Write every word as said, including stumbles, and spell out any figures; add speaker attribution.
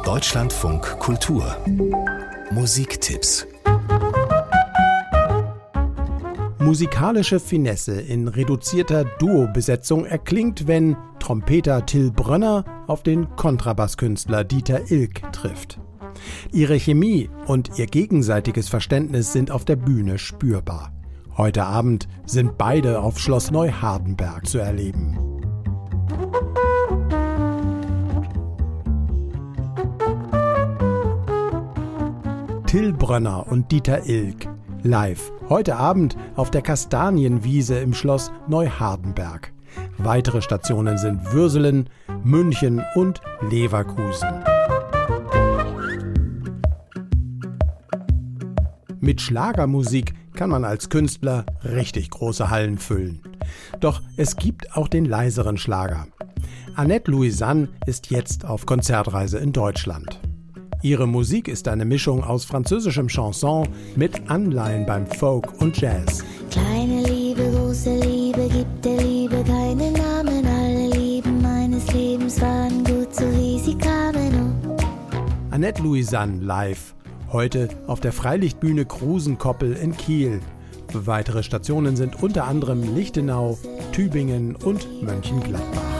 Speaker 1: Deutschlandfunk Kultur Musiktipps.
Speaker 2: Musikalische Finesse in reduzierter Duo-Besetzung erklingt, wenn Trompeter Till Brönner auf den Kontrabasskünstler Dieter Ilk trifft. Ihre Chemie und ihr gegenseitiges Verständnis sind auf der Bühne spürbar. Heute Abend sind beide auf Schloss Neuhardenberg zu erleben. Till Brönner und Dieter Ilk live heute Abend auf der Kastanienwiese im Schloss Neuhardenberg. Weitere Stationen sind Würselen, München und Leverkusen. Mit Schlagermusik kann man als Künstler richtig große Hallen füllen. Doch es gibt auch den leiseren Schlager. Annette Louisanne ist jetzt auf Konzertreise in Deutschland. Ihre Musik ist eine Mischung aus französischem Chanson mit Anleihen beim Folk und Jazz.
Speaker 3: Kleine Liebe, große Liebe, gibt der Liebe keinen Namen. Alle Lieben meines Lebens waren gut, so wie sie kamen. Oh.
Speaker 2: Annette Louisanne live, heute auf der Freilichtbühne Krusenkoppel in Kiel. Weitere Stationen sind unter anderem Lichtenau, Tübingen und Mönchengladbach.